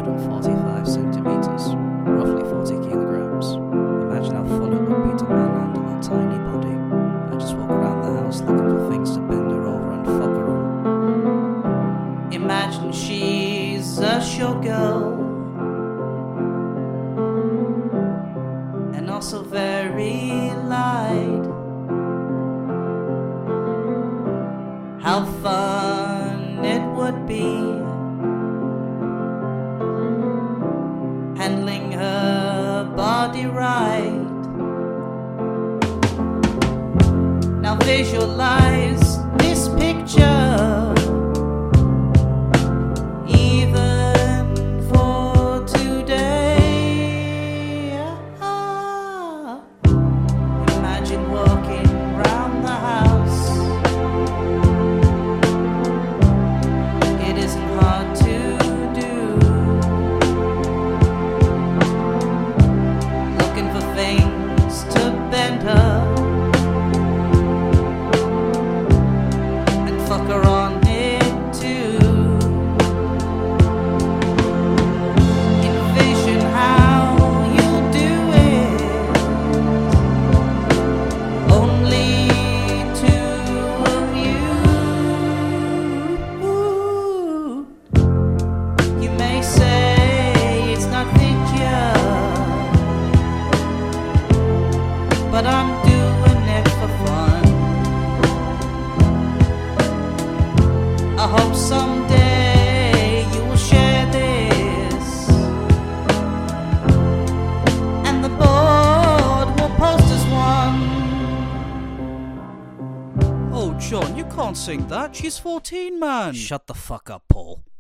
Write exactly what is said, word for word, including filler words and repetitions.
hundred forty-five centimeters, roughly forty kilograms. Imagine how fun it would be to manhandle that tiny body and just walk around the house looking for things to bend her over and fuck her on. Imagine she's a showgirl and also very light. How fun it would be handling her body right. Now visualize this picture, even for today. Ah. Imagine walking round the house. It isn't hard to do. Looking for things to bend her and fuck her on it too. Envision how you'll do it. Only two of you. You may say it's not picture, but I'm doing it for fun. I hope someday you will share this, and the board will post as one. Oh, John, you can't sing that. She's fourteen, man. Shut the fuck up, Paul.